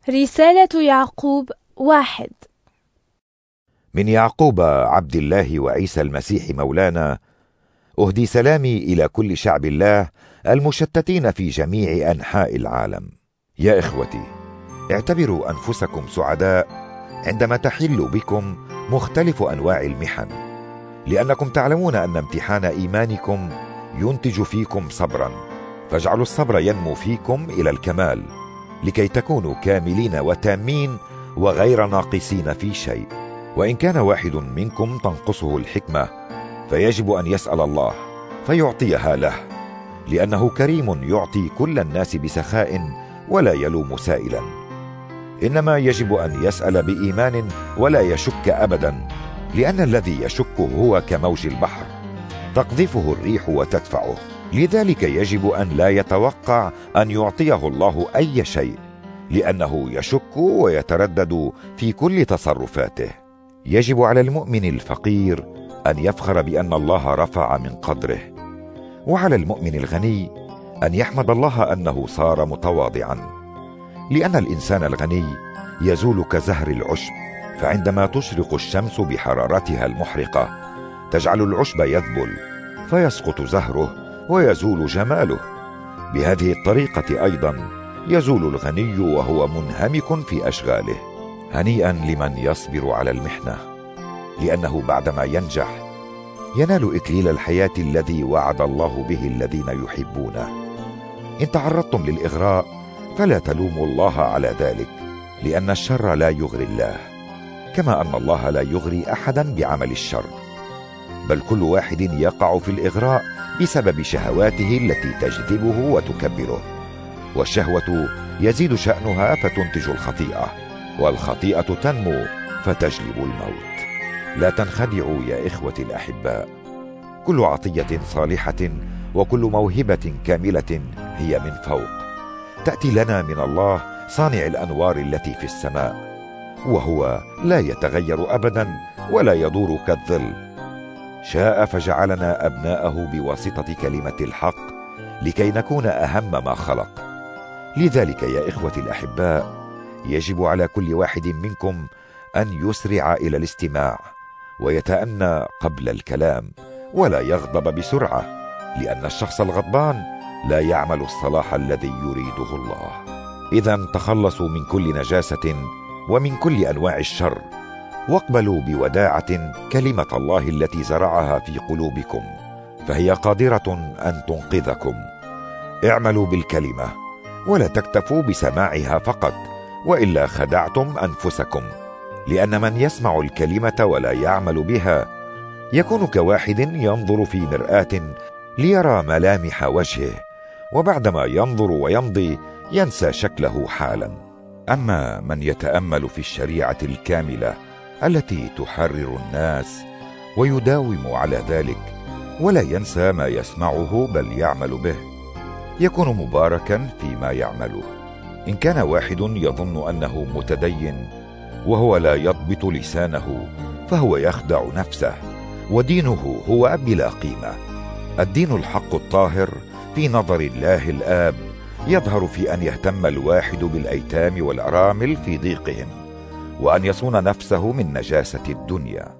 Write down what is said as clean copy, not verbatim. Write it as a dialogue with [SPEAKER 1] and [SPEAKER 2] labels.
[SPEAKER 1] رسالة يعقوب 1.
[SPEAKER 2] من يعقوب عبد الله وعيسى المسيح مولانا، أهدي سلامي إلى كل شعب الله المشتتين في جميع أنحاء العالم. يا إخوتي، اعتبروا أنفسكم سعداء عندما تحل بكم مختلف أنواع المحن، لأنكم تعلمون أن امتحان إيمانكم ينتج فيكم صبرا، فاجعلوا الصبر ينمو فيكم إلى الكمال، لكي تكونوا كاملين وتامين وغير ناقصين في شيء. وإن كان واحد منكم تنقصه الحكمة فيجب أن يسأل الله فيعطيها له، لأنه كريم يعطي كل الناس بسخاء ولا يلوم سائلا. إنما يجب أن يسأل بإيمان ولا يشك أبدا، لأن الذي يشك هو كموج البحر تقذفه الريح وتدفعه. لذلك يجب أن لا يتوقع أن يعطيه الله أي شيء، لأنه يشك ويتردد في كل تصرفاته. يجب على المؤمن الفقير أن يفخر بأن الله رفع من قدره، وعلى المؤمن الغني أن يحمد الله أنه صار متواضعا، لأن الإنسان الغني يزول كزهر العشب، فعندما تشرق الشمس بحرارتها المحرقة تجعل العشب يذبل فيسقط زهره ويزول جماله. بهذه الطريقة أيضا يزول الغني وهو منهمك في أشغاله. هنيئا لمن يصبر على المحنة، لأنه بعدما ينجح ينال إكليل الحياة الذي وعد الله به الذين يحبونه. إن تعرضتم للإغراء فلا تلوموا الله على ذلك، لأن الشر لا يغري الله، كما أن الله لا يغري أحدا بعمل الشر، بل كل واحد يقع في الإغراء بسبب شهواته التي تجذبه وتكبره، والشهوة يزيد شأنها فتنتج الخطيئة، والخطيئة تنمو فتجلب الموت. لا تنخدعوا يا إخوتي الأحباء، كل عطية صالحة وكل موهبة كاملة هي من فوق، تأتي لنا من الله صانع الأنوار التي في السماء، وهو لا يتغير أبدا ولا يدور كالظل. شاء فجعلنا أبناءه بواسطة كلمة الحق لكي نكون أهم ما خلق. لذلك يا إخوتي الأحباء، يجب على كل واحد منكم أن يسرع إلى الاستماع ويتأنى قبل الكلام، ولا يغضب بسرعة، لأن الشخص الغضبان لا يعمل الصلاح الذي يريده الله. إذن تخلصوا من كل نجاسة ومن كل أنواع الشر، واقبلوا بوداعة كلمة الله التي زرعها في قلوبكم، فهي قادرة أن تنقذكم. اعملوا بالكلمة ولا تكتفوا بسماعها فقط، وإلا خدعتم أنفسكم، لأن من يسمع الكلمة ولا يعمل بها يكون كواحد ينظر في مرآة ليرى ملامح وجهه، وبعدما ينظر ويمضي ينسى شكله حالا. أما من يتأمل في الشريعة الكاملة التي تحرر الناس ويداوم على ذلك ولا ينسى ما يسمعه بل يعمل به، يكون مباركا فيما يعمله. إن كان واحد يظن أنه متدين وهو لا يضبط لسانه فهو يخدع نفسه، ودينه هو بلا قيمة. الدين الحق الطاهر في نظر الله الآب يظهر في أن يهتم الواحد بالأيتام والأرامل في ضيقهم، وأن يصون نفسه من نجاسة الدنيا.